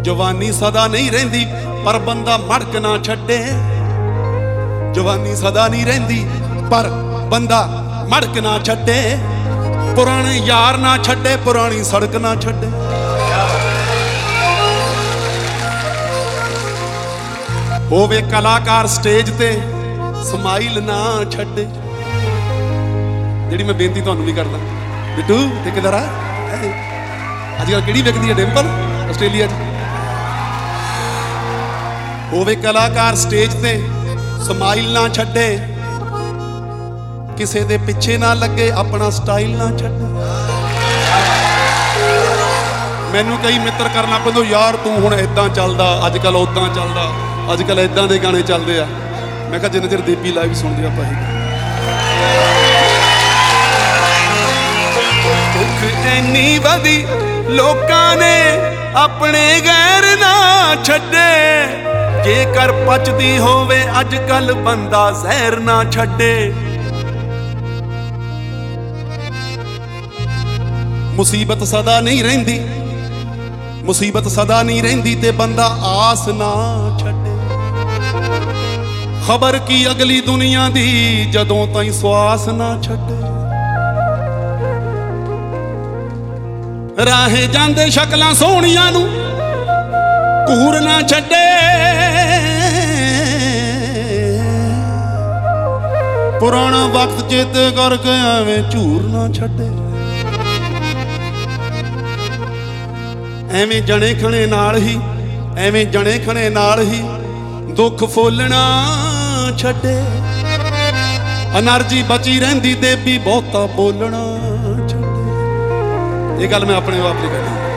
जवानी सदा नहीं रहिंदी पर बंदा मड़क ना छड्डे। जवानी सदा नहीं रहिंदी पर बंदा मड़क ना छड्डे। पुराने यार ना छड्डे, पुरानी सड़क ना छड्डे। होवे कलाकार स्टेज ते समाइल ना छड्डे। जिहड़ी मैं बेनती तुहानूं भी करदा, बिट्टू ठेकेदार अजकल किहड़ी विकदी है डिंपल आस्ट्रेलिया च। होवे कलाकार स्टेज ते समाइल ना छड्डे। किसे दे पिछे ना लगे, अपना स्टाइल ना छड्डे। मैनू कई मित्र करना पैंदा, यार तू हुण इदां चलदा, अजकल उदां चलदा, अजकल इदां दे गाने चलदे आ। मैं कहा जिन्ना चिर देवी लाइव सुनदे आपां ही दुख ऐनी वधी लोकां ने अपने गैर ना छड्डे। जेकर पचदी होवे अजकल बंदा जहर ना छड्डे। मुसीबत सदा नहीं रहिंदी, मुसीबत सदा नहीं रहिंदी ते बंदा आस ना छड्डे। खबर की अगली दुनिया दी जदों ताईं स्वास ना छड्डे। राहे जांदे शक्लां सोहणियां नूं घूर ना छड्डे। पुराना वक्त चेते करके एवें झूर ना छड्डे। एवें जने खणे नाल ही, एवें जने खणे नाल ही दुख फोलना छड्डे। एनर्जी बची रहिंदी ते भी बहुता बोलना छड्डे। ये गल मैं अपने आप नहीं कहनी।